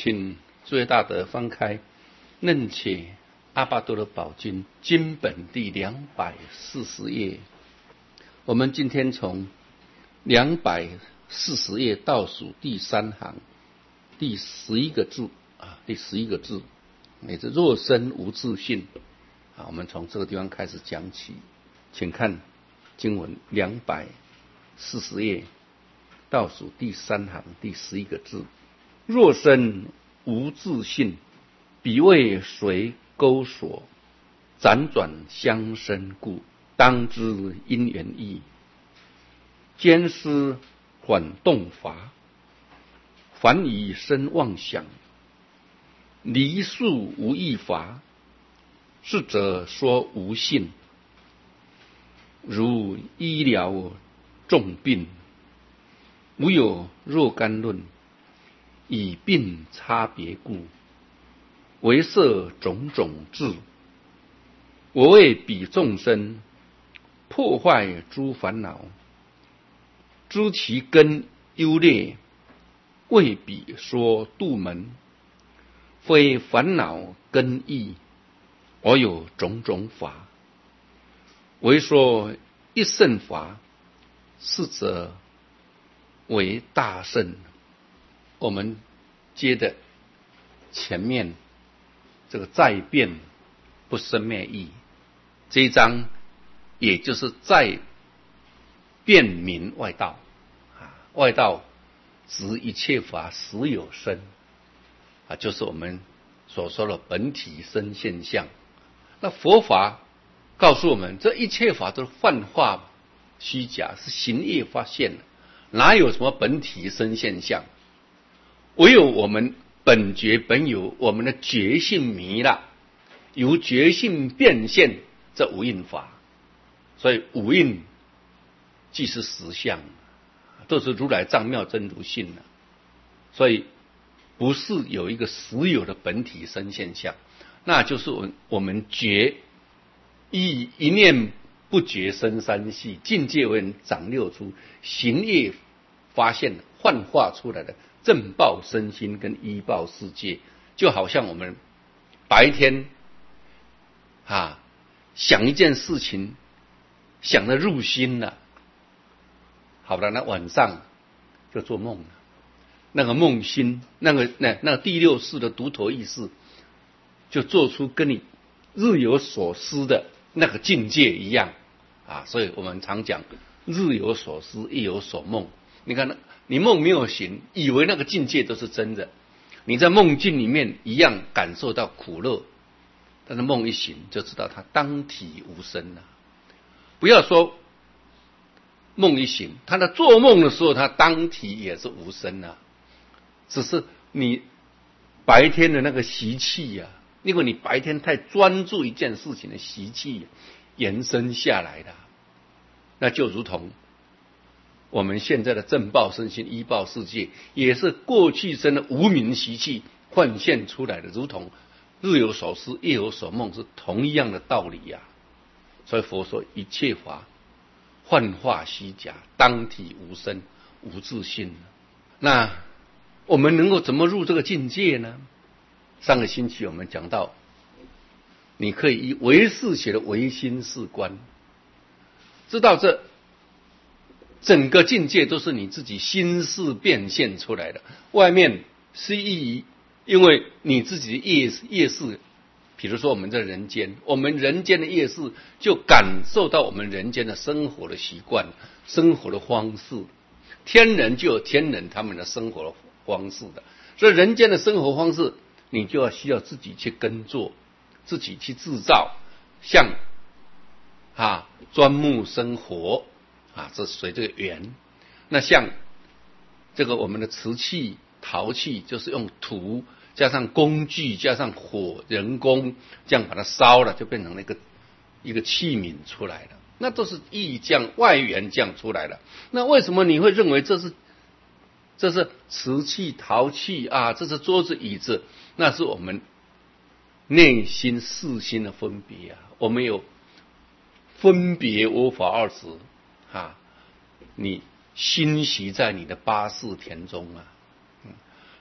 请诸位大德翻开《楞且阿巴多罗宝经》经本第240页。我们今天从240页倒数第3行第11个字第11个字，也是若身无自性我们从这个地方开始讲起。请看经文240页倒数第3行第11个字：若身无自性，彼为随钩索，辗转相生故，当知因缘义。兼思缓动法，凡以身妄想，离数无益法，是则说无性。如医疗重病，无有若干论，以病差别故，为设种种智。我为彼众生，破坏诸烦恼，知其根优劣，为彼说度门。非烦恼根异，而有种种法，为说一乘法，是则为大乘。我们接着前面这个再辩不生灭义这一章，也就是再辩明外道外道指一切法实有生就是我们所说的本体生现象。那佛法告诉我们，这一切法都是幻化虚假，是行业发现的，哪有什么本体生现象？唯有我们本觉本有，我们的觉性迷了，由觉性变现这无印法。所以无印即是实相，都是如来藏妙真如性所以不是有一个实有的本体生现象，那就是我们觉一念不觉生三系，境界为人长六出，行业发现幻化出来的正报身心跟依报世界。就好像我们白天想一件事情想得入心了，好了，那晚上就做梦了。那个梦心，那个第六识的独头意识，就做出跟你日有所思的那个境界一样所以我们常讲日有所思，夜有所梦。你看，你梦没有醒，以为那个境界都是真的，你在梦境里面一样感受到苦乐，但是梦一醒就知道它当体无生了。不要说梦一醒，他在做梦的时候，他当体也是无生只是你白天的那个习气因为你白天太专注一件事情的习气延伸下来的，那就如同我们现在的正报身心依报世界，也是过去生的无明习气幻现出来的，如同日有所思夜有所梦，是同一样的道理所以佛说一切法幻化虚假，当体无生无自性。那我们能够怎么入这个境界呢？上个星期我们讲到，你可以以唯识学的唯心是观，知道这整个境界都是你自己心识变现出来的，外面是因为你自己的业识。比如说我们在人间，我们人间的业识就感受到我们人间的生活的习惯、生活的方式。天人就有天人他们的生活的方式的，所以人间的生活方式你就需要自己去耕作，自己去制造，像钻木生火这随这个缘。那像这个我们的瓷器陶器，就是用土加上工具加上火人工这样把它烧了，就变成了一个器皿出来了，那都是意匠外缘这样出来了。那为什么你会认为这是瓷器陶器这是桌子椅子？那是我们内心四心的分别我们有分别我法二执你心习在你的八识田中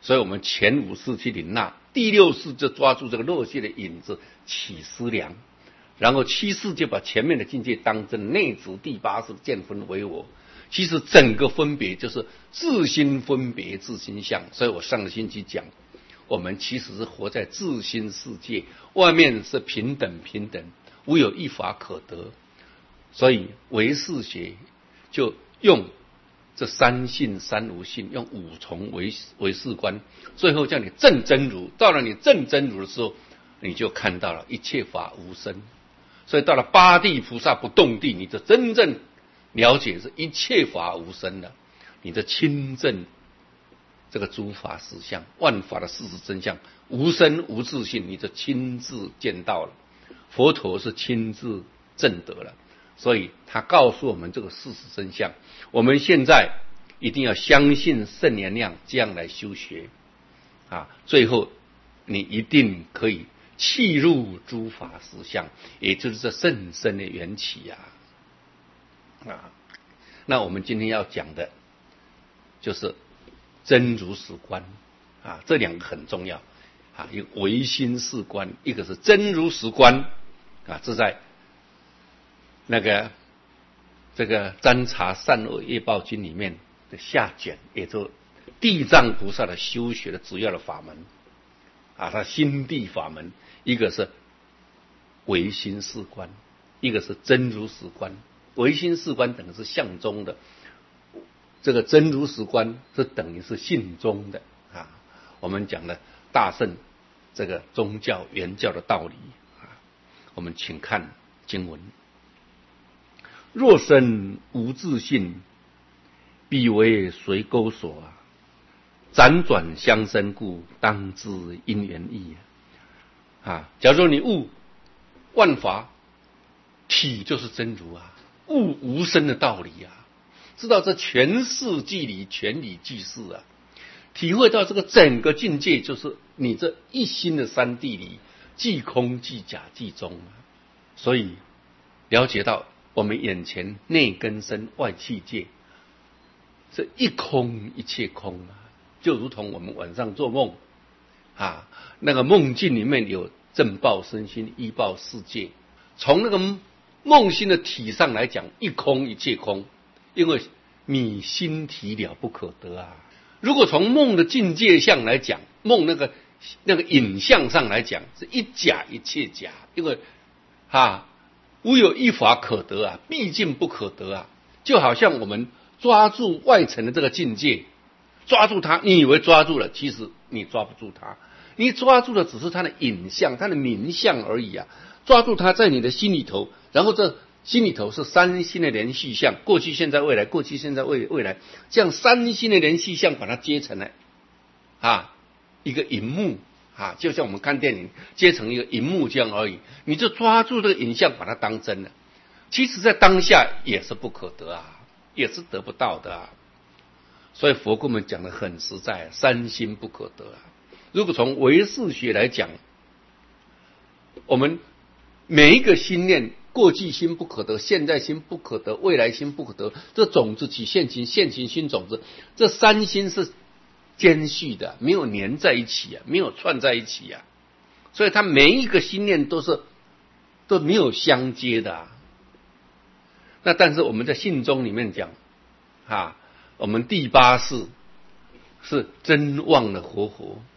所以我们前五识去领纳，第六识就抓住这个肉界的影子起思量，然后七识就把前面的境界当真，内执第八识见分为我。其实整个分别就是自心分别自心相，所以我上个星期讲，我们其实是活在自心世界，外面是平等，无有一法可得。所以唯识学就用这三性三无性，用五重唯识观，最后叫你证真如。到了你证真如的时候，你就看到了一切法无生。所以到了八地菩萨不动地，你就真正了解是一切法无生了，你的亲证这个诸法实相，万法的事实真相，无生无自性，你就亲自见到了。佛陀是亲自证得了，所以他告诉我们这个事实真相。我们现在一定要相信圣言量，这样来修学啊，最后你一定可以契入诸法实相，也就是这甚深的缘起啊。那我们今天要讲的就是真如实观啊，这两个很重要啊，一个唯心是观，一个是真如实观啊，这在那个这个占察善恶业报经里面的下卷，也就地藏菩萨的修学的主要的法门啊，他心地法门，一个是唯心是观，一个是真如实观。唯心是观等于是相中的，这个真如实观是等于是性中的啊。我们讲的大乘这个宗教原教的道理啊，我们请看经文：若身无自性，必为随钩索啊！辗转相生故，当知因缘异啊！假如你悟万法体就是真如啊，悟无生的道理啊，知道这全事即理，全理即事啊，体会到这个整个境界就是你这一心的三谛里，即空即假即中啊。所以了解到我们眼前内根身外气界是一空一切空啊，就如同我们晚上做梦啊，那个梦境里面有正报身心依报世界，从那个梦心的体上来讲，一空一切空，因为你心体了不可得啊。如果从梦的境界相来讲，梦那个影像上来讲，是一假一切假，因为无有一法可得啊，毕竟不可得啊。就好像我们抓住外层的这个境界，抓住它，你以为抓住了，其实你抓不住它，你抓住的只是它的影像，它的名相而已啊。抓住它在你的心里头，然后这心里头是三心的连续相，过去现在未来，过去现在未来，这样三心的连续相把它接成了一个荧幕就像我们看电影接成一个荧幕这样而已，你就抓住这个影像把它当真了，其实在当下也是不可得啊，也是得不到的啊。所以佛跟我们讲的很实在，三心不可得啊。如果从唯识学来讲，我们每一个心念，过去心不可得，现在心不可得，未来心不可得，这种子起现行，现行心种子，这三心是间续的，没有粘在一起啊，没有串在一起啊，所以它每一个心念都没有相接的啊。那但是我们在信中里面讲我们第八识是真妄的活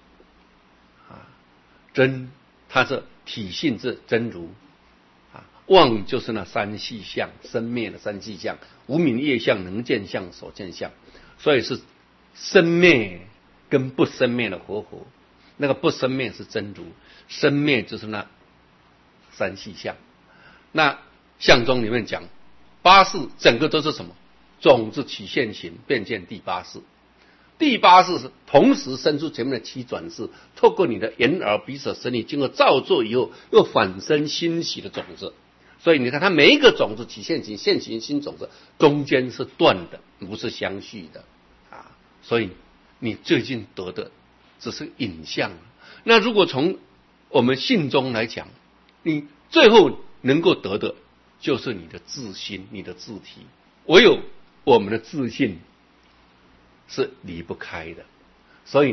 真它是体性是真如妄就是那三细相，生灭的三细相，无明业相、能见相、所见相，所以是生灭跟不生灭的活那个不生灭是真如，生灭就是那三细相。那相中里面讲八识整个都是什么？种子起现行，变见第八识。第八识是同时生出前面的七转世，透过你的眼耳鼻舌身意，经过造作以后，又反生欣喜的种子。所以你看，它每一个种子起现行，现行新种子中间是断的，不是相续的所以你最近得的只是影像。那如果从我们信中来讲，你最后能够得的就是你的自心，你的自体。唯有我们的自信是离不开的，所以呢，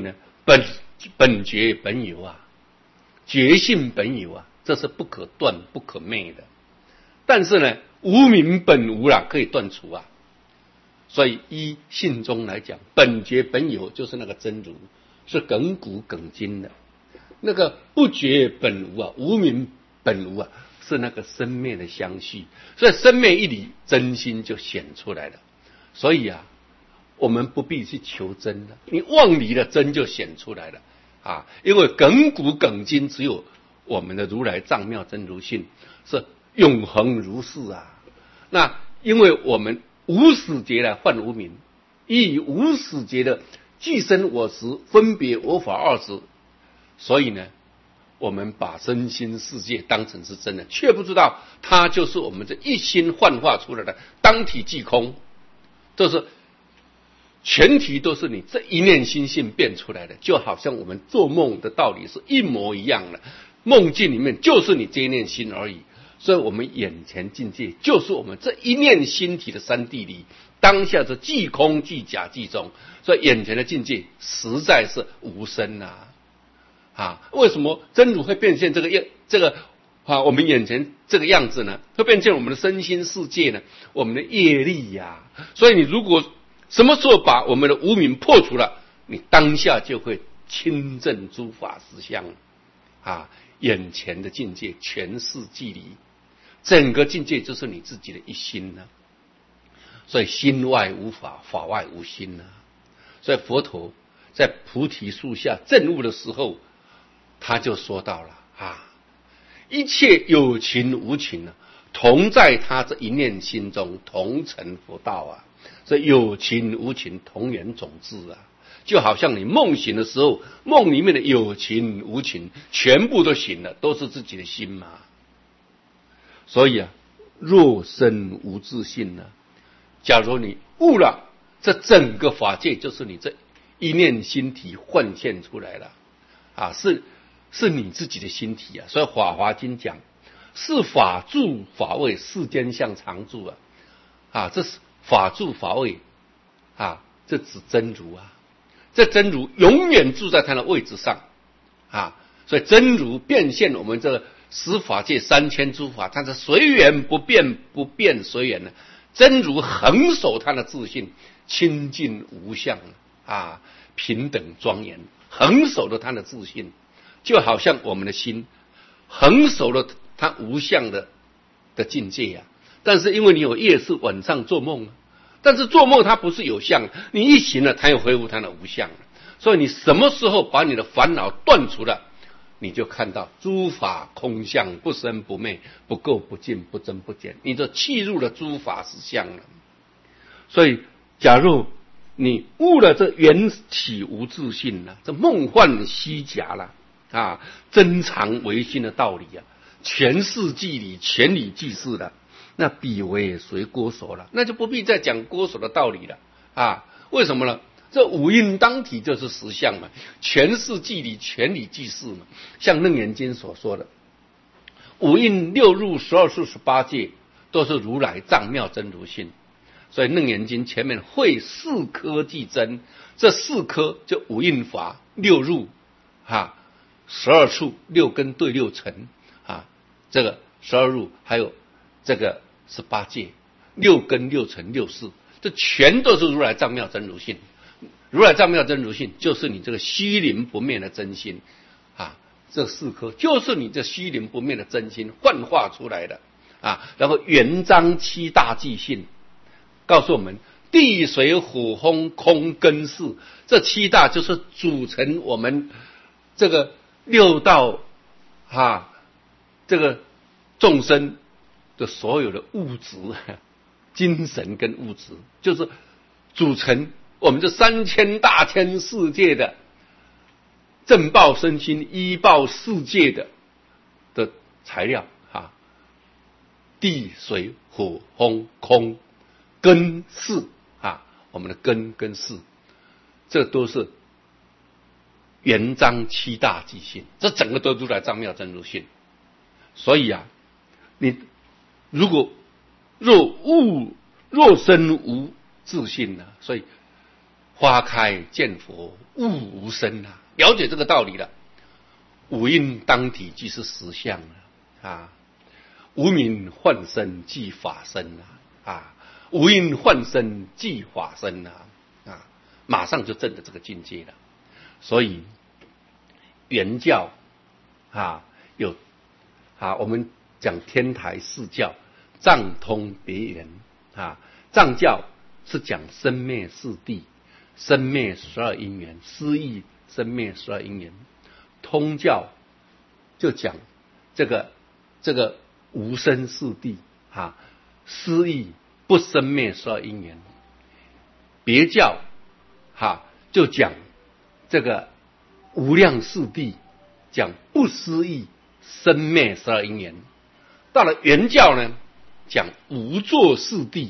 本觉本有啊，觉性本有啊，这是不可断不可灭的。但是呢，无明本无啦，可以断除啊。所以依性中来讲，本觉本有就是那个真如，是亘古亘今的。那个不觉本无啊，无明本无啊，是那个生灭的相续。所以生灭一离，真心就显出来了。所以啊，我们不必去求真了，你忘离了，真就显出来了啊！因为亘古亘今，只有我们的如来藏妙真如性是永恒如是啊。那因为我们无始劫来幻无明，以无始劫的既生我执、分别我法二执，所以呢，我们把身心世界当成是真的，却不知道它就是我们这一心幻化出来的当体即空，这是全体都是你这一念心性变出来的，就好像我们做梦的道理是一模一样的，梦境里面就是你这一念心而已。所以我们眼前境界就是我们这一念心体的三谛里，当下是即空即假即中，所以眼前的境界实在是无生啊！为什么真如会变现这个我们眼前这个样子呢？会变现我们的身心世界呢？我们的业力呀！所以你如果什么时候把我们的无明破除了，你当下就会亲证诸法实相啊！眼前的境界全是寂离，整个境界就是你自己的一心呢。所以心外无法，法外无心呢。所以佛陀在菩提树下证悟的时候，他就说到了一切有情无情同在他这一念心中，同成佛道啊。所以有情无情同源种智啊，就好像你梦醒的时候，梦里面的有情无情全部都醒了，都是自己的心嘛。所以若身无自性假如你悟了，这整个法界就是你这一念心体幻现出来了是你自己的心体所以《法华经》讲是法住法位，世间相常住这是法住法位这指真如这真如永远住在它的位置上所以真如变现我们这个十法界3000诸法，它是随缘不变，不变随缘真如恒守它的自性，清净无相平等庄严，恒守了它的自性，就好像我们的心恒守了它无相的境界但是因为你有夜视，晚上做梦但是做梦它不是有相，你一醒了它又恢复它的无相所以你什么时候把你的烦恼断除了，你就看到诸法空相，不生不灭，不垢不净，不增不减，你就契入了诸法实相了。所以假如你悟了这缘起无自性这梦幻虚假了真常唯心的道理全是寂理，全理即是了，那彼为随郭所了，那就不必再讲郭所的道理了为什么呢？这五蕴当体就是实相嘛，全是寂理，全理即是嘛。像楞严经所说的五蕴六入12处18界都是如来藏妙真如性，所以楞严经前面会4科即真，这4科就五蕴法、六入12处、6根对6尘这个12入还有这个18界，6根6尘6识，这全都是如来藏妙真如性。如来藏妙真如性就是你这个虚灵不灭的真心这4颗就是你这虚灵不灭的真心幻化出来的然后圆彰7大寂性，告诉我们地水火风空根识，这7大就是组成我们这个6道这个众生的所有的物质精神跟物质，就是组成我们这3000大千世界的正报身心依报世界的材料地水火风空根识我们的根跟识，这都是圆彰7大寂性，这整个都如来藏妙真如性。所以你如果若身无自性所以花开见佛悟无生了解这个道理了，五蕴当体即是实相啊，无名幻身即法身啊，无因幻身即法身啊，马上就证得这个境界了。所以原教有我们讲天台四教，藏通别圆藏教是讲生灭四谛，生灭12因缘，思义生灭12因缘。通教就讲这个无生四谛思义不生灭12因缘。别教就讲这个无量四谛，讲不思议生灭12因缘。到了原教呢，讲无作四谛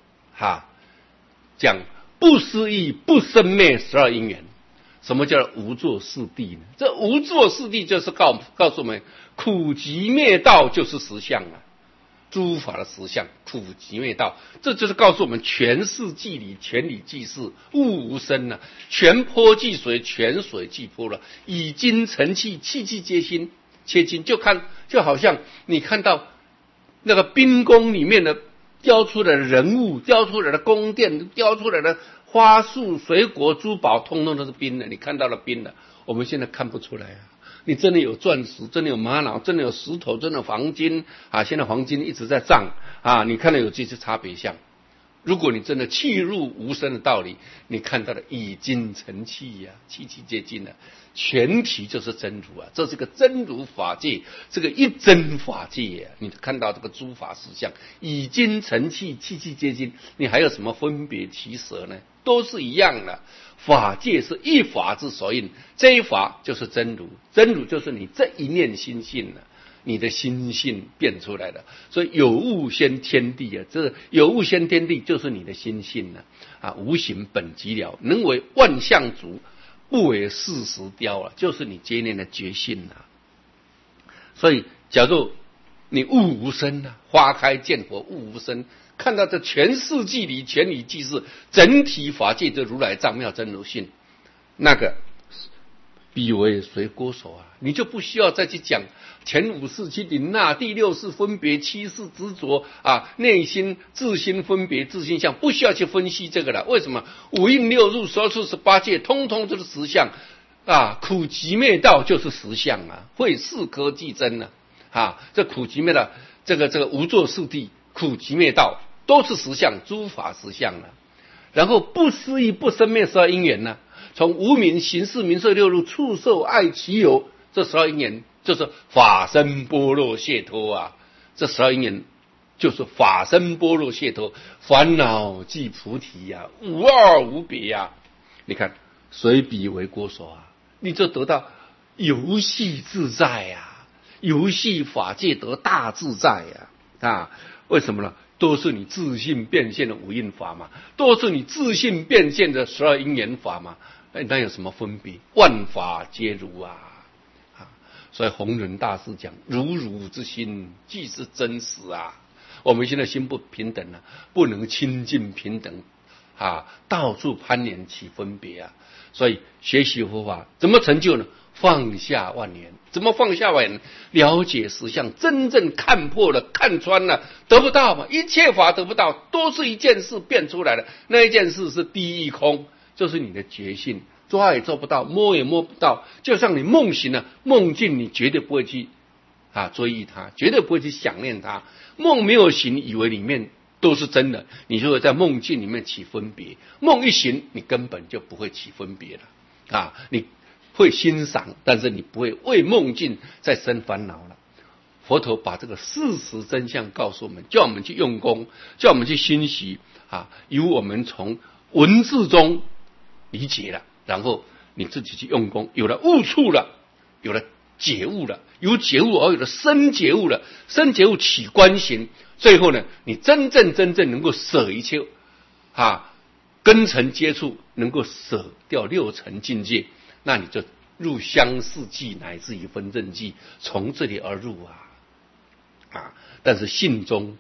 讲不思议不生灭12因缘。什么叫无作四谛呢？这无作四谛就是告诉我们，苦集灭道就是实相诸法的实相，苦集灭道，这就是告诉我们全事即理，全理即事，物无生全波即水，全水即波了。以精成气，气气皆心，切精就好像你看到那个冰宫里面的雕出来的人物，雕出来的宫殿，雕出来的花树水果珠宝，通通都是冰的。你看到了冰的，我们现在看不出来你真的有钻石，真的有玛瑙，真的有石头，真的有黄金现在黄金一直在涨你看到有这些差别相。如果你真的契入无生的道理，你看到了以精成气气气皆精全体就是真如这是个真如法界，这个一真法界你看到这个诸法实相，以精成气，气气皆精，你还有什么分别其舍呢？都是一样的。法界是一法之所应，这一法就是真如，真如就是你这一念心性你的心性变出来的。所以有物先天地这有物先天地就是你的心性无形本寂了，能为万象足，不为世时雕就是你接念的觉性所以假如你物无生花开见佛物无生，看到这全世即理，全理即事，整体法界的如来藏妙真如性，那个彼为随郭手你就不需要再去讲前五世七灵第六世分别，七世执着内心自心分别，自心相，不需要去分析这个了。为什么？五蕴六入12处18界通通都是实相苦集灭道就是实相会事可即真这苦集灭道，这个无作四谛，苦集灭道都是实相，诸法实相然后不思议不生灭12因缘从无明行识名色六入触受爱其有，这12因缘就是法身般若解脱这12因缘就是法身般若解脱，烦恼即菩提无二无别你看随彼为郭手你就得到游戏自在游戏法界得大自在为什么呢？都是你自性变现的五蕴法都是你自性变现的12因缘法那有什么分别？万法皆如所以弘忍大师讲如如之心即是真实我们现在心不平等不能亲近平等到处攀缘起分别所以学习佛法怎么成就呢？放下万缘。怎么放下万缘？了解实相，真正看破了看穿了，得不到一切法得不到，都是一件事变出来的。那一件事是第一空，就是你的觉性，抓也做不到，摸也摸不到。就像你梦醒了，梦境你绝对不会去追忆它，绝对不会去想念它。梦没有醒，以为里面都是真的，你就会在梦境里面起分别。梦一醒，你根本就不会起分别了你会欣赏，但是你不会为梦境再生烦恼了。佛陀把这个事实真相告诉我们，叫我们去用功，叫我们去熏习由我们从文字中理解了，然后你自己去用功，有了悟处了，有了觉悟了，有觉悟而有了深觉悟了，深觉悟起观行，最后呢，你真正能够舍一切根尘接触，能够舍掉六尘境界，那你就入相似记乃至于分正记，从这里而入但是信中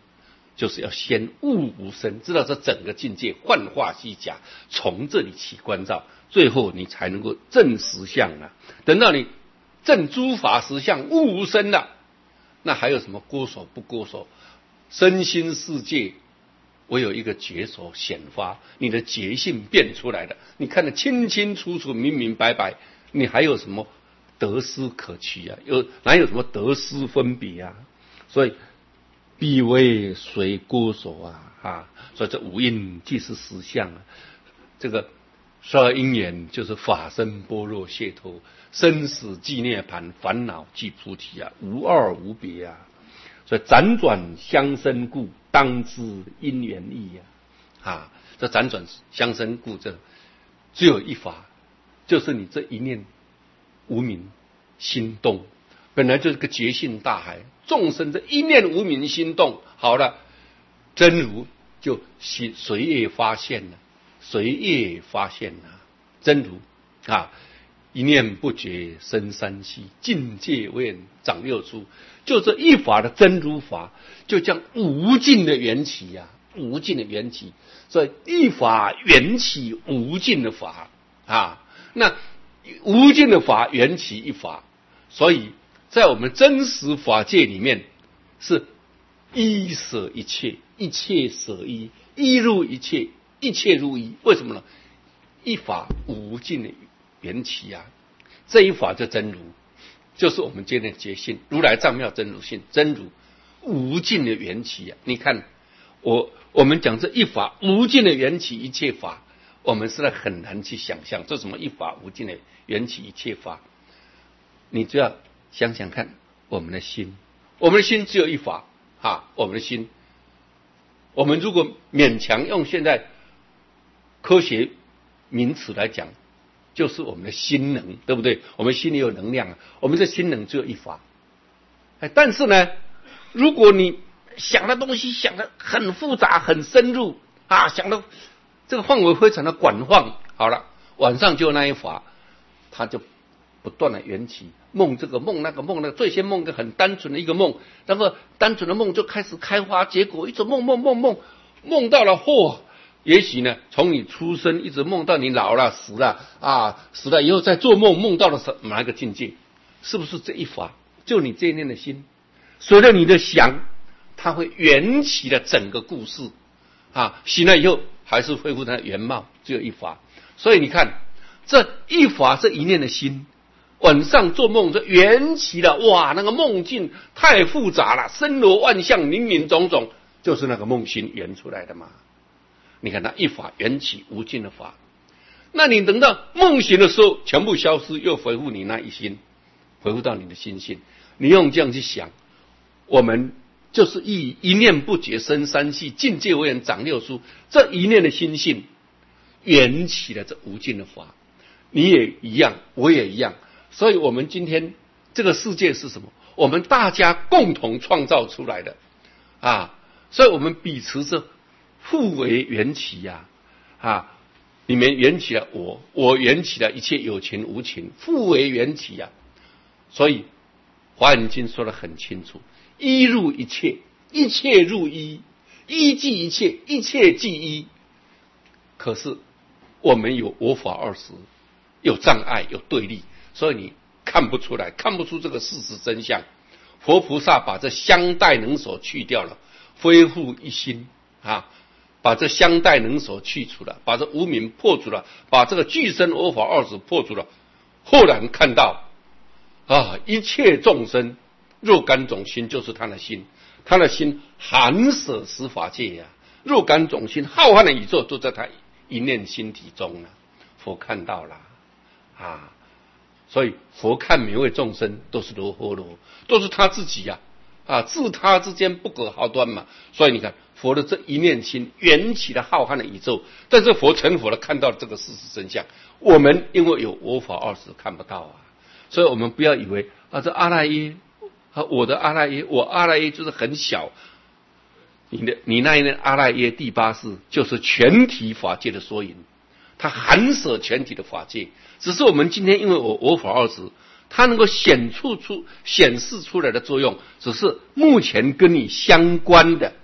就是要先悟无生，知道这整个境界幻化虚假，从这里起关照，最后你才能够证实相啊。等到你证诸法实相悟无生了，那还有什么郭所不郭所？身心世界唯有一个觉所显发，你的觉性变出来了，你看得清清楚楚、明明白白，你还有什么得失可取啊？哪有什么得失分别啊？所以彼为随郭所所以这五蕴即是实相啊。这个十二因缘就是法身般若解脱，生死即涅槃，烦恼即菩提啊，无二无别啊。所以辗转相生故，当知因缘异啊。这辗转相生故，这只有一法，就是你这一念无明心动，本来就是个觉性大海，众生这一念无明心动，好了，真如就随业发现了，随业发现了真如一念不觉生三系，境界为人长六出。就这一法的真如法，就将无尽的缘起无尽的缘起。所以一法缘起无尽的法那无尽的法缘起一法，所以在我们真实法界里面是一舍一切，一切舍一，一入一切，一切入一。为什么呢？一法无尽的缘起这一法就真如，就是我们今天的觉性，如来藏妙真如性，真如无尽的缘起你看我们讲这一法无尽的缘起一切法，我们实在很难去想象这什么一法无尽的缘起一切法。你只要想想看，我们的心只有一法我们的心，我们如果勉强用现在科学名词来讲，就是我们的心能，对不对？我们心里有能量我们的心能只有一法。但是呢，如果你想的东西想的很复杂很深入想的这个范围非常的广泛，好了，晚上就那一法，它就不断的缘起，梦这个梦那个梦那个，最先梦个很单纯的一个梦，然后单纯的梦就开始开花结果，一直梦到了也许呢，从你出生一直梦到你老了死了死了以后再做梦到了哪一个境界？是不是这一法？就你这一念的心，随着你的想，它会缘起的整个故事醒了以后还是恢复它的原貌，只有一法。所以你看这一法，这一念的心，晚上做梦这缘起了，那个梦境太复杂了，森罗万象林林种种，就是那个梦心缘出来的嘛。你看它一法缘起无尽的法，那你等到梦醒的时候全部消失，又回复你那一心，回复到你的心性。你用这样去想，我们就是一念不觉生三系，境界为人长六出，这一念的心性缘起了这无尽的法。你也一样，我也一样。所以我们今天这个世界是什么？我们大家共同创造出来的所以我们彼此是互为缘起里面缘起了我缘起了一切有情无情，互为缘起所以华严经说得很清楚，一入一切，一切入一，一即一切，一切即一。可是我们有我法二实，有障碍，有对立，所以你看不出来，看不出这个事实真相。佛菩萨把这相待能所去掉了，恢复一心把这相待能所去除了，把这无明破除了，把这个具身我法二实破除了，豁然看到一切众生若干种心，就是他的心，他的心含舍十法界若干种心，浩瀚的宇宙都在他一念心体中佛看到了所以佛看每位众生都是罗诃罗，都是他自己自他之间不可毫端嘛。所以你看佛的这一念心缘起了浩瀚的宇宙，但是佛成佛了，看到这个事实真相。我们因为有我法二实看不到所以我们不要以为这阿赖耶我的阿赖耶，我阿赖耶就是很小，你那一念阿赖耶第八识就是全体法界的缩影，它含舍全体的法界。只是我们今天因为我法二实，它能够显示出来的作用，只是目前跟你相关的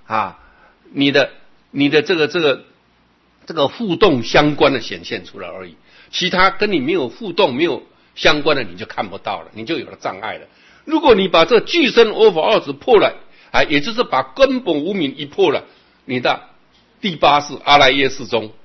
啊，你的这个互动相关的显现出来而已，其他跟你没有互动没有相关的你就看不到了，你就有了障碍了。如果你把这具身我法二执破了，也就是把根本无明一破了，你的第八识阿赖耶识中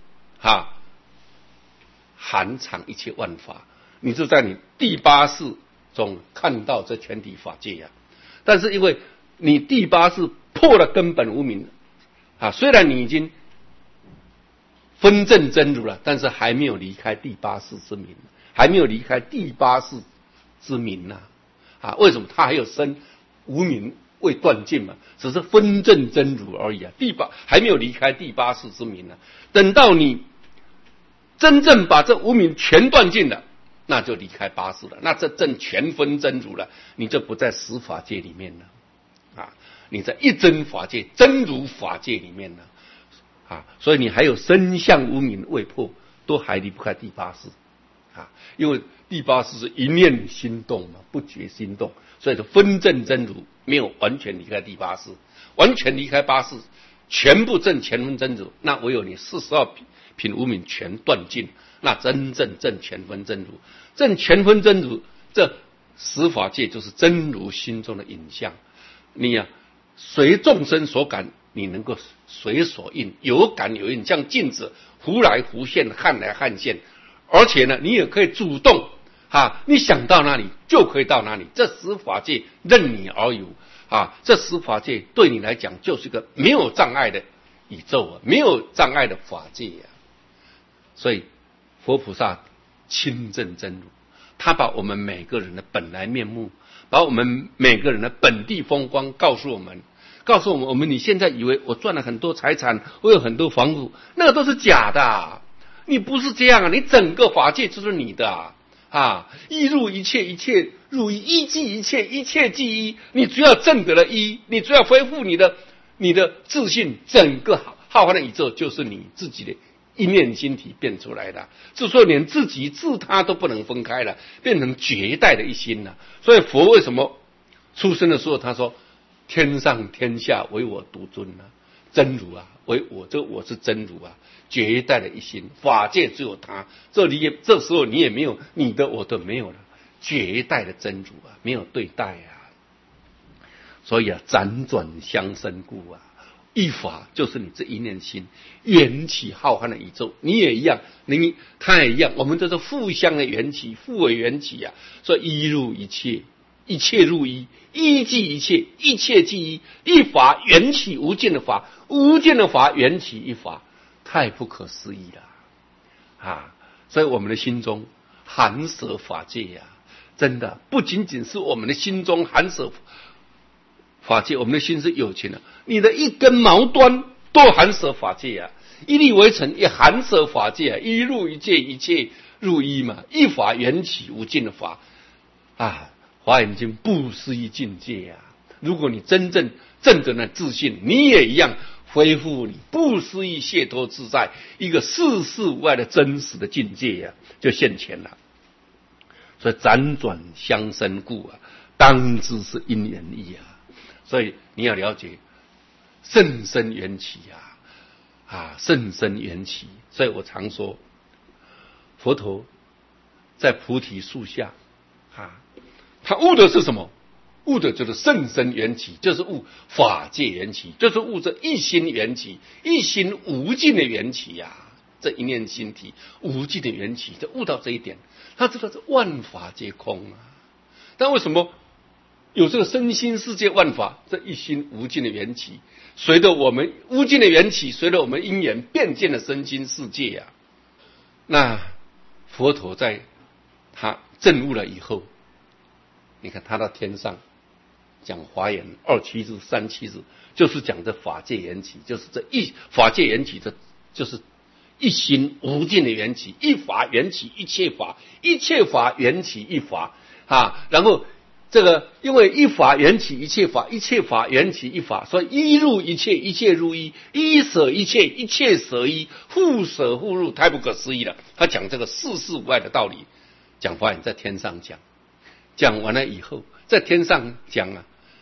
含藏一切万法，你就在你第八识中看到这全体法界但是因为你第八识破了根本无明虽然你已经分证真如了，但是还没有离开第八识之名，还没有离开第八识之名为什么他还有生无明未断尽嘛？只是分证真如而已还没有离开第八识之名等到你真正把这无明全断尽了，那就离开八识了，那这正全分真如了，你就不在十法界里面了你在一真法界真如法界里面了所以你还有身相无明未破，都还离不开第八识因为第八识是一念心动嘛，不觉心动，所以说分证真如没有完全离开第八识，完全离开八识，全部证全分真如，那唯有你42品无明全断尽，那真正证全分真如，证全分真如，这十法界就是真如心中的影像。你随众生所感，你能够随所应，有感有应，像镜子忽来忽现，看来看现，而且呢，你也可以主动你想到哪里就可以到哪里，这十法界任你而游这十法界对你来讲就是一个没有障碍的宇宙没有障碍的法界所以佛菩萨亲证真如，他把我们每个人的本来面目，把我们每个人的本地风光告诉我们，你现在以为我赚了很多财产，我有很多房屋，那个都是假的你不是这样你整个法界就是你的一入一切，一切入一，一即一切，一切即一。你只要证得了一，你只要恢复你的自信，整个浩瀚的宇宙就是你自己的一念心体变出来的，就说连自己自他都不能分开了，变成绝代的一心了。所以佛为什么出生的时候他说天上天下唯我独尊真如为我，我是真如绝代的一心，法界只有他，这时候你也没有你的我的没有了，绝代的真如没有对待所以辗转相生故一法就是你这一念心缘起浩瀚的宇宙，你也一样，他也一样，我们都是互相的缘起，互为缘起所以一入一切，一切入一，一即一切，一切即一，一法缘起无尽的法，无尽的法缘起一法，太不可思议了所以我们的心中含舍法界真的不仅仅是我们的心中含舍法界，我们的心是有情的，你的一根毛端都含舍法界一粒微尘也含舍法界一入一切，一切入一嘛，一法缘起无尽的法华严经不思议境界如果你真正证得了自信，你也一样恢复你不思议解脱自在，一个世事无碍的真实的境界就现前了。所以辗转相生故当知是因缘义所以你要了解甚深缘起甚深缘起。所以我常说佛陀在菩提树下他悟的是什么？悟的就是甚深缘起，就是悟法界缘起，就是悟这一心缘起，一心无尽的缘起这一念心体无尽的缘起，就悟到这一点，他知道这万法皆空但为什么有这个身心世界万法，这一心无尽的缘起，随着我们无尽的缘起，随着我们因缘变见了身心世界那佛陀在他证悟了以后，你看他到天上讲华严27日37日，就是讲这法界缘起，就是这法界缘起，这就是一心无尽的缘起，一法缘起一切法，一切法缘起一法然后这个因为一法缘起一切法，一切法缘起一法，所以一入一切，一切入一，一舍一切，一切舍一，互舍互入，太不可思议了。他讲这个世事无碍的道理，讲华严在天上讲完了以后，在天上讲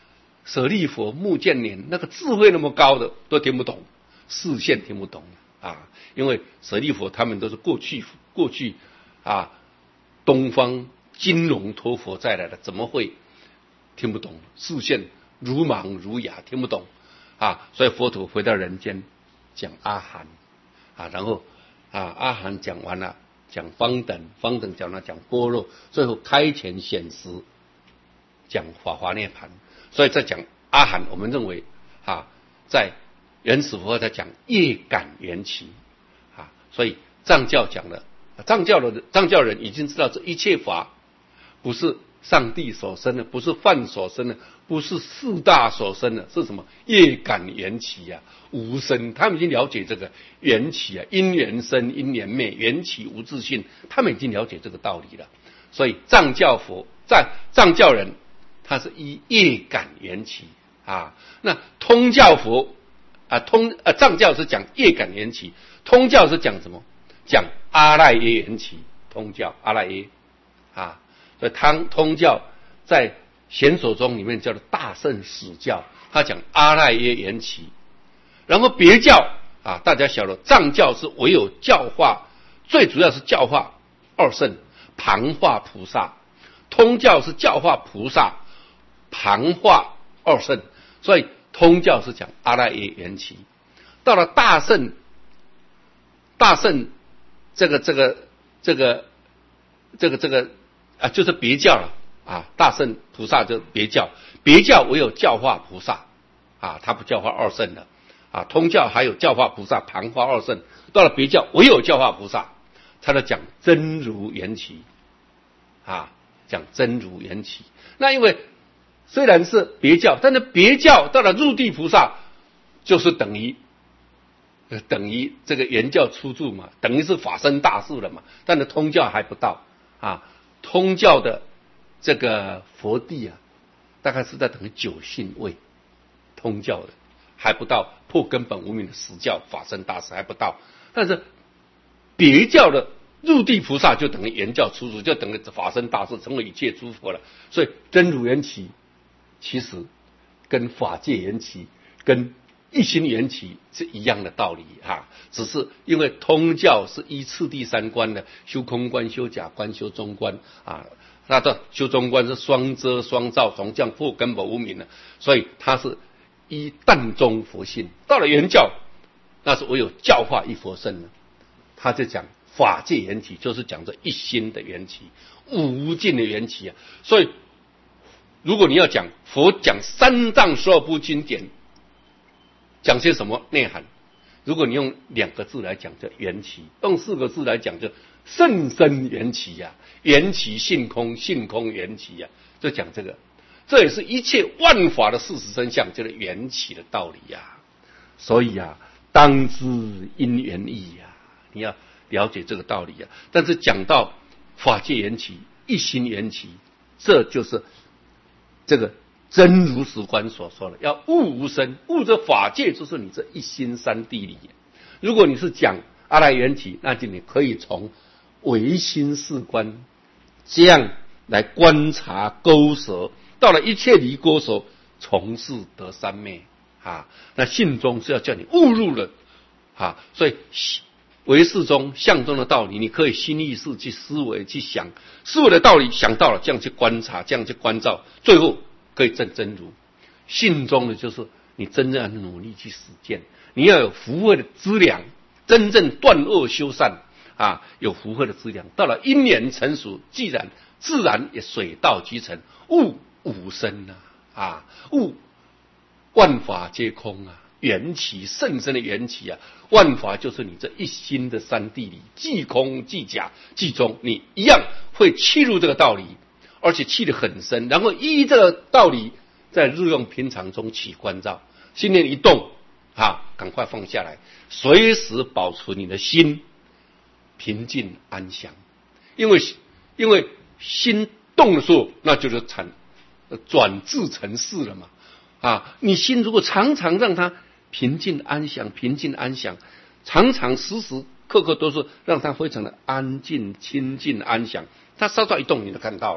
舍利佛、目犍连那个智慧那么高的都听不懂，视线听不懂啊，因为舍利佛他们都是过去啊东方金龙托佛再来的，怎么会听不懂？视线如盲如哑，听不懂啊，所以佛陀回到人间讲阿含啊，然后阿含讲完了，讲方等讲了，讲般若，最后开前显实讲法华涅槃。所以在讲阿含，我们认为在原始佛在讲业感缘起所以藏教讲了，藏教人已经知道这一切法不是上帝所生的，不是梵所生的，不是四大所生的，是什么？业感缘起无生。他们已经了解这个缘起因缘生，因缘灭，缘起无自性，他们已经了解这个道理了。所以藏教人他是依业感缘起那通教佛藏教是讲业感缘起，通教是讲什么？讲阿赖耶缘起。通教阿赖耶所以通教在显所中里面叫做大乘史教，他讲阿赖耶缘起。然后别教大家晓得，藏教是唯有教化，最主要是教化二圣旁化菩萨，通教是教化菩萨旁化二圣，所以通教是讲阿赖耶缘起。到了大乘这个就是别教了大乘菩萨就别教唯有教化菩萨他不教化二圣的通教还有教化菩萨旁化二圣，到了别教唯有教化菩萨，他就讲真如缘起讲真如缘起。那因为虽然是别教，但是别教到了入地菩萨就是等于这个原教出住嘛，等于是法身大事了嘛。但是通教还不到通教的这个佛地大概是在等于九信位，通教的还不到破根本无明的实教法身大事还不到。但是别教的入地菩萨就等于原教出住，就等于法身大事，成为一切诸佛了。所以真如缘起其实跟法界缘起跟一心缘起是一样的道理只是因为通教是依次第三观的，修空观、修假观、修中观那到修中观是双遮双照，从这样破根本无明的，所以它是依淡中佛性。到了原教，那是唯有教化一佛圣的，他就讲法界缘起，就是讲这一心的缘起，无尽的缘起所以如果你要讲佛讲三藏十二部经典讲些什么内涵，如果你用2个字来讲叫缘起，用4个字来讲就甚深缘起缘起性空，性空缘起就讲这个。这也是一切万法的事实真相，就是缘起的道理所以当知因缘义你要了解这个道理但是讲到法界缘起、一心缘起，这就是这个真如实观所说的，要悟无生，悟这法界就是你这一心三谛里。如果你是讲阿赖缘起，那就你可以从唯心四观这样来观察勾舌，到了一切离勾舌，从事得三昧那信中是要叫你悟入了所以唯识中相中的道理，你可以心意识去思维去想，思维的道理想到了，这样去观察，这样去关照，最后可以证真如。信中的就是你真正要努力去实践，你要有福慧的资粮，真正断恶修善有福慧的资粮。到了因缘成熟，自然也水到渠成，悟无生悟万法皆空缘起甚深的缘起万法就是你这一心的三谛里，即空即假即中，你一样会契入这个道理，而且契得很深，然后依这个道理在日用平常中起关照，心念一动赶快放下来，随时保持你的心平静安详。因为心动的时候，那就是转智成事了嘛你心如果常常让它平静安详，常常时时刻刻都是让它非常的安静、清静、安详，它稍稍一动你就看到了。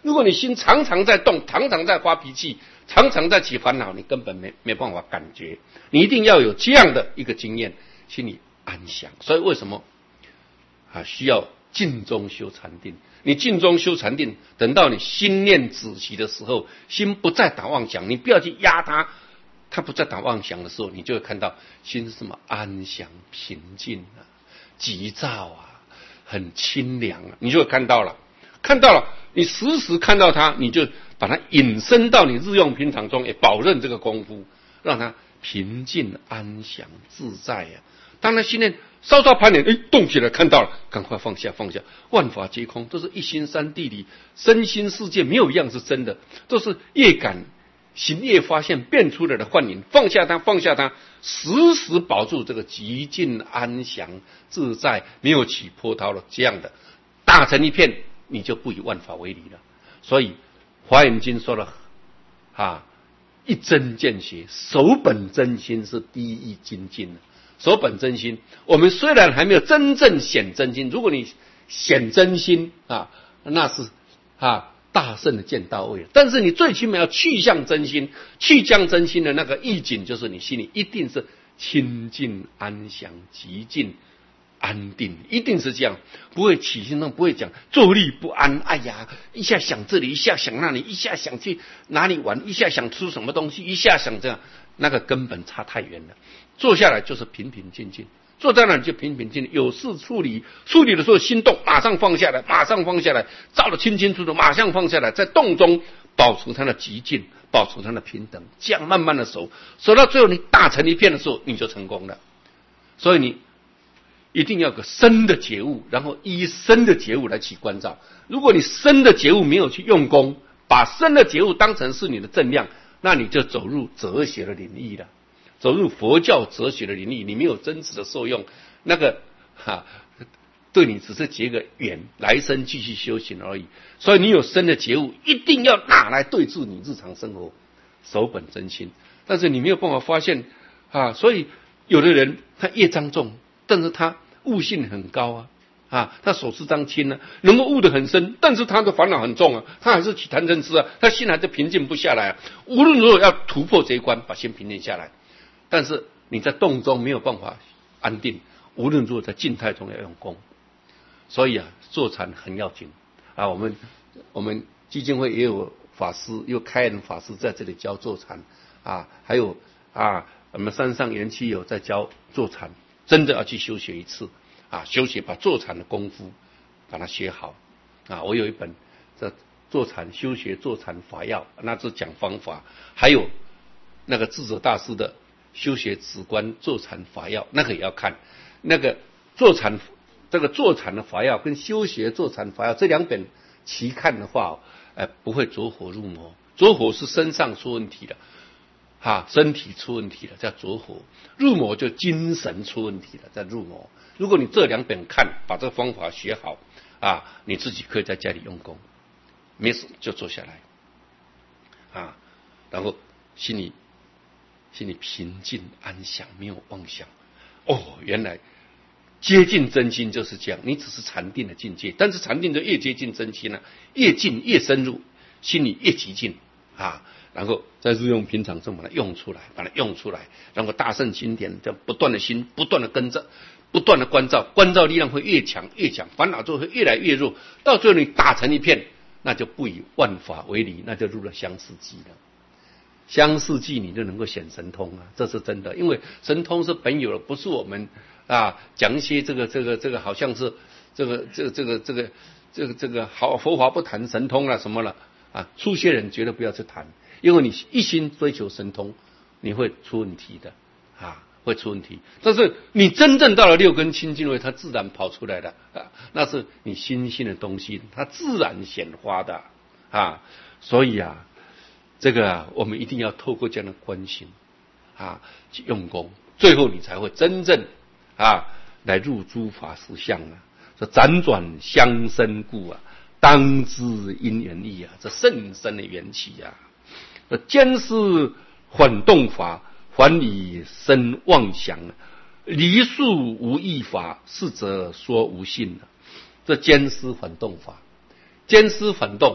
如果你心常常在动，常常在发脾气，常常在起烦恼，你根本没办法感觉。你一定要有这样的一个经验，心里安详。所以为什么需要静中修禅定？你静中修禅定，等到你心念止息的时候，心不再打妄想，你不要去压它，它不再打妄想的时候，你就会看到心是什么安详平静啊，急躁啊，很清凉啊，你就会看到了，你时时看到它，你就把它引申到你日用平常中，也保证这个功夫，让它平静安详自在啊。当然心念稍稍盘点，动起来，看到了，赶快放下，万法皆空，都是一心三谛里，身心世界没有一样是真的，都是业感行业发现变出来的幻影，放下它，时时保住这个极静安详自在，没有起波涛了，这样的打成一片，你就不以万法为离了。所以华严经说了一真见血，守本真心是第一精进。守本真心，我们虽然还没有真正显真心，如果你显真心那是大圣的见到位了。但是你最起码要去向真心，去向真心的那个意境，就是你心里一定是清净安详、极静安定，一定是这样，不会起心动，不会讲坐立不安。哎呀，一下想这里，一下想那里，一下想去哪里玩，一下想吃什么东西，一下想这样，那个根本差太远了。坐下来就是平平静静，坐在那里就平平静静，有事处理的时候心动，马上放下来，照得清清楚楚，马上放下来，在动中保持它的极静，保持它的平等，这样慢慢的守到最后，你打成一片的时候，你就成功了。所以你一定要有个深的觉悟，然后依深的觉悟来起关照。如果你深的觉悟没有去用功，把深的觉悟当成是你的正量，那你就走入哲学的领域了，走入佛教哲学的领域，你没有真实的受用，那个对你只是结个缘，来生继续修行而已。所以你有深的觉悟，一定要拿来对治你日常生活，守本真心。但是你没有办法发现所以有的人他业障重，但是他悟性很高他手持章轻能够悟得很深，但是他的烦恼很重他还是起贪嗔痴他心还是平静不下来无论如何要突破这一关，把心平静下来。但是你在动中没有办法安定，无论如何在静态中要用功。所以坐禅很要紧我们基金会也有法师，有开恩法师在这里教坐禅还有我们山上元气有在教坐禅，真的要去修学一次修学把坐禅的功夫把它学好我有一本这坐禅修学坐禅法要，那是讲方法，还有那个智者大师的修学止观坐禅法要，那个也要看。那个坐禅的法要跟修学坐禅法要这两本齐看的话不会着火入魔。着火是身上出问题的身体出问题了叫着火，入魔就精神出问题了叫入魔。如果你这两本看，把这个方法学好你自己可以在家里用功，没事就坐下来然后心里平静安详，没有妄想。原来接近真心就是这样，你只是禅定的境界，但是禅定就越接近真心越近越深入，心里越极静然后在日用平常中把它用出来，然后大圣经典就不断的心不断的跟着，不断的关照力量会越强，烦恼就会越来越弱，到最后你打成一片，那就不以万法为离，那就入了相似寂了。相似寂你就能够显神通这是真的。因为神通是本有的，不是我们讲一些这个好像是这个好佛法不谈神通什么了初学人绝对不要去谈，因为你一心追求神通，你会出问题的会出问题。但是你真正到了六根清净位，它自然跑出来的那是你心性的东西，它自然显发的所以这个我们一定要透过这样的观心去用功，最后你才会真正来入诸法实相说辗转相生故当知因缘义这甚深的缘起坚思缓动法，还以生妄想离数无义法，是则说无信这坚思缓动法，坚思缓动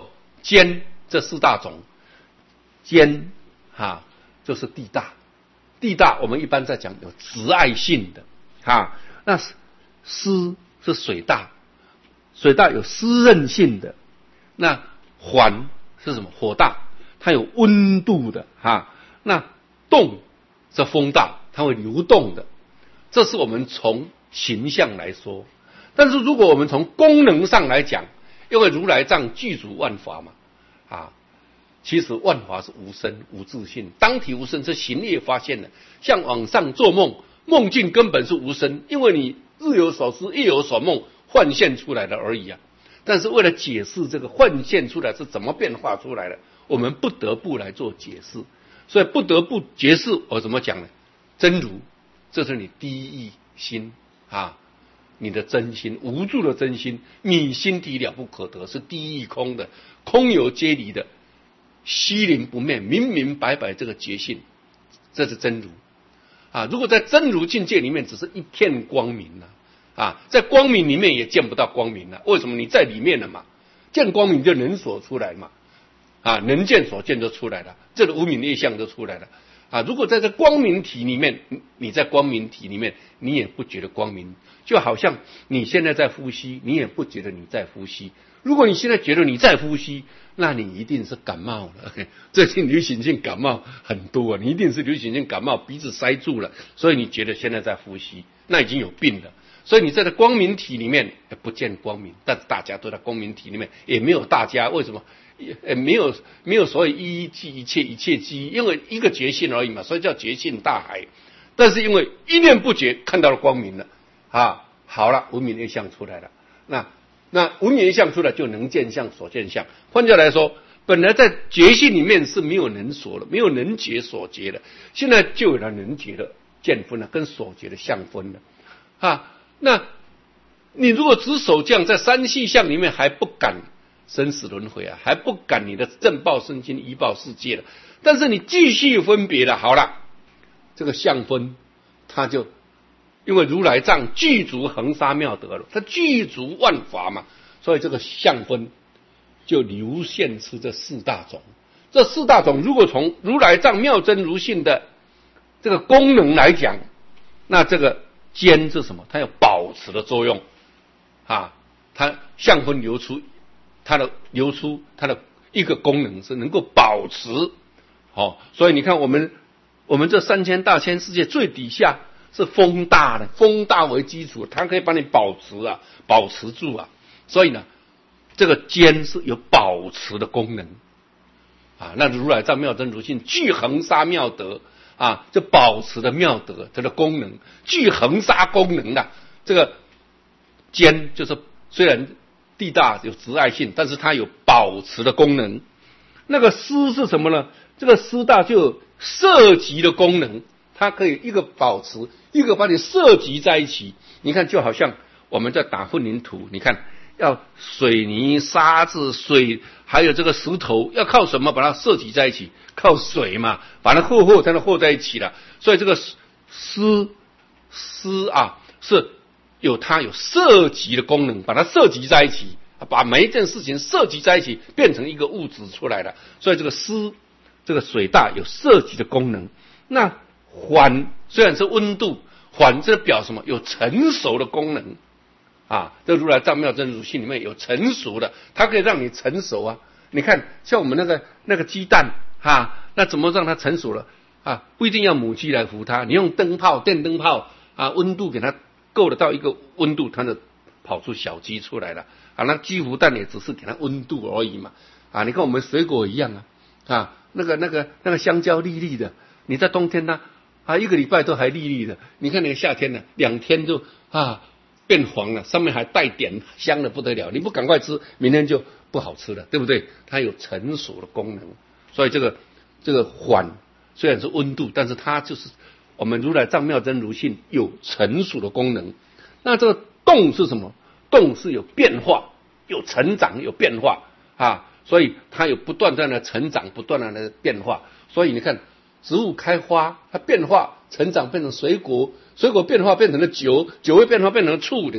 坚这四大种，坚就是地大，地大我们一般在讲有直爱性的那湿是水大，水大有湿韧性的，那缓是什么？火大，它有温度的那动是风大，它会流动的。这是我们从形象来说，但是如果我们从功能上来讲，因为如来藏具足万法嘛其实万法是无生无自性，当体无生是行业发现的。像往上做梦，梦境根本是无生，因为你日有所思夜有所梦幻现出来的而已但是为了解释这个幻现出来是怎么变化出来的，我们不得不来做解释。所以不得不解释，我怎么讲呢？真如，这是你第一心你的真心，无住的真心，你心底了不可得，是第一空的，空有皆离的，虚灵不灭，明明白白这个觉性，这是真如如果在真如境界里面只是一片光明在光明里面也见不到光明为什么？你在里面了嘛，见光明就能所出来嘛能见所见就出来了，这个无明业相就出来了如果在这光明体里面，你在光明体里面你也不觉得光明，就好像你现在在呼吸，你也不觉得你在呼吸。如果你现在觉得你在呼吸，那你一定是感冒了，最近流行性感冒很多你一定是流行性感冒，鼻子塞住了，所以你觉得现在在呼吸，那已经有病了。所以你在这光明体里面不见光明，但是大家都在光明体里面，也没有大家，为什么？没有所谓一一即一切，一切即一，因为一个觉性而已嘛，所以叫觉性大海。但是因为一念不觉看到了光明了好了，无明业相出来了，那无明业相出来就能见相所见相。换句话来说，本来在觉性里面是没有能所的，没有能觉所觉的，现在就有了能觉的见分了，跟所觉的相分了那你如果只守这样，在三细相里面还不敢生死轮回还不敢你的正报身心依报世界了，但是你继续分别了，好了，这个相分它就因为如来藏具足恒沙妙德了，它具足万法嘛，所以这个相分就流现出这四大种。这四大种如果从如来藏妙真如性的这个功能来讲，那这个坚是什么？它有保持的作用它相分流出它的一个功能是能够保持所以你看我们这3000大千世界最底下是风大的，风大为基础，它可以帮你保持住所以呢这个坚是有保持的功能那如来藏妙真如性具恒沙妙德这保持的妙德它的功能，具恒沙功能的这个坚就是虽然地大有直爱性，但是它有保持的功能。那个湿是什么呢？这个湿大就有摄集的功能，它可以一个保持，一个把你摄集在一起。你看就好像我们在打混凝土，你看要水泥沙子水还有这个石头，要靠什么把它摄集在一起？靠水嘛，把它和才能和在一起了。所以这个湿是它有摄集的功能，把它摄集在一起，把每一件事情摄集在一起，变成一个物质出来了。所以这个湿这个水大有摄集的功能。那缓虽然是温度，缓这表什么？有成熟的功能这如来藏妙真如性里面有成熟的，它可以让你成熟你看像我们那个鸡蛋那怎么让它成熟了不一定要母鸡来孵它，你用灯泡电灯泡温度给它够得到一个温度，它就跑出小鸡出来了那鸡孵蛋也只是给它温度而已嘛你看我们水果一样那个香蕉粒粒的，你在冬天呢一个礼拜都还粒粒的，你看那个夏天呢2天就变黄了，上面还带点香的不得了，你不赶快吃明天就不好吃了，对不对？它有成熟的功能。所以这个缓虽然是温度，但是它就是我们如来藏妙真如性有成熟的功能。那这个动是什么？动是有变化，有成长，有变化所以它有不断的成长，不断的变化。所以你看植物开花，它变化成长变成水果，水果变化变成了酒，酒会变化变成了醋，你看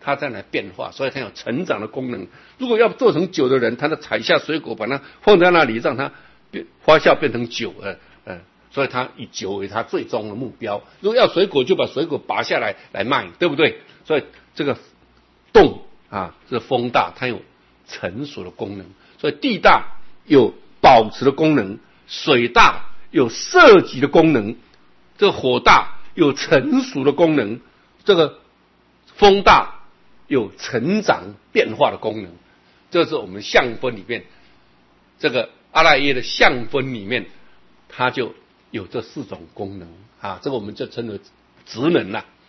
它在那变化，所以它有成长的功能。如果要做成酒的人，他采下水果，把它放在那里，让它发酵变成酒，所以他以酒为他最终的目标。如果要水果，就把水果拔下来卖，对不对？所以这个洞啊，这风大，它有成熟的功能。所以地大有保持的功能，水大有摄给的功能，这个火大有成熟的功能，这个风大有成长变化的功能。这是我们相分里面，这个阿赖耶的相分里面，它就有这4种功能啊，这个我们就称为职能了。